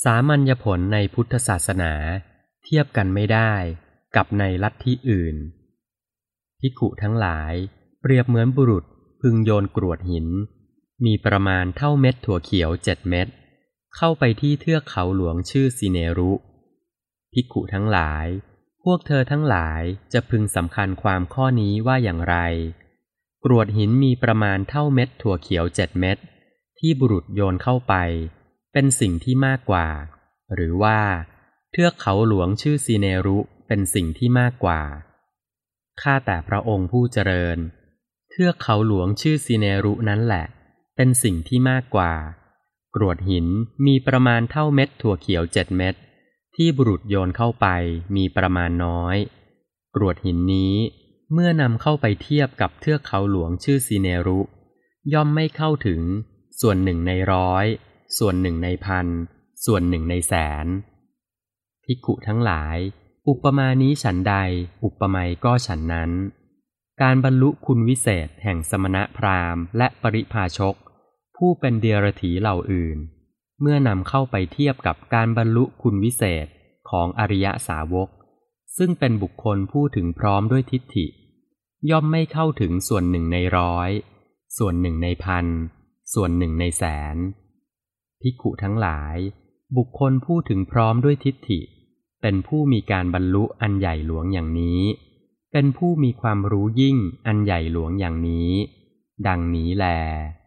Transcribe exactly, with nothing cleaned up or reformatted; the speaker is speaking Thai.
สามัญญผลในพุทธศาสนาเทียบกันไม่ได้กับในลัทธิอื่นภิกขุทั้งหลายเปรียบเหมือนบุรุษพึงโยนกรวดหินมีประมาณเท่าเม็ดถั่วเขียวเจ็ดเม็ดเข้าไปที่เทือกเขาหลวงชื่อสิเนรุภิกขุทั้งหลายพวกเธอทั้งหลายจะพึงสำคัญความข้อนี้ว่าอย่างไรกรวดหินมีประมาณเท่าเม็ดถั่วเขียวเจ็ดเม็ดที่บุรุษโยนเข้าไปเป็นสิ่งที่มากกว่าหรือว่าเทือกเขาหลวงชื่อสิเนรุเป็นสิ่งที่มากกว่าข้าแต่พระองค์ผู้เจริญเทือกเขาหลวงชื่อสิเนรุนั้นแหละเป็นสิ่งที่มากกว่ากรวดหินมีประมาณเท่าเม็ดถั่วเขียวเจ็ดเม็ดที่บุรุษโยนเข้าไปมีประมาณน้อยกรวดหินนี้เมื่อนำเข้าไปเทียบกับเทือกเขาหลวงชื่อสิเนรุย่อมไม่เข้าถึงส่วนหนึ่งในร้อยส่วนหนึ่งในพันส่วนหนึ่งในแสนภิกขุทั้งหลายอุปมานี้ฉันใดอุปไมยก็ฉันนั้นการบรรลุคุณวิเศษแห่งสมณพราหมณ์และปริพาชกผู้เป็นเดียรถีเหล่าอื่นเมื่อนำเข้าไปเทียบกับการบรรลุคุณวิเศษของอริยสาวกซึ่งเป็นบุคคลผู้ถึงพร้อมด้วยทิฏฐิย่อมไม่เข้าถึงส่วนหนึ่งในร้อยส่วนหนึ่งในพันส่วนหนึ่งในแสนภิกขุทั้งหลายบุคคลผู้ถึงพร้อมด้วยทิฏฐิเป็นผู้มีการบรรลุอันใหญ่หลวงอย่างนี้เป็นผู้มีความรู้ยิ่งอันใหญ่หลวงอย่างนี้ดังนี้แล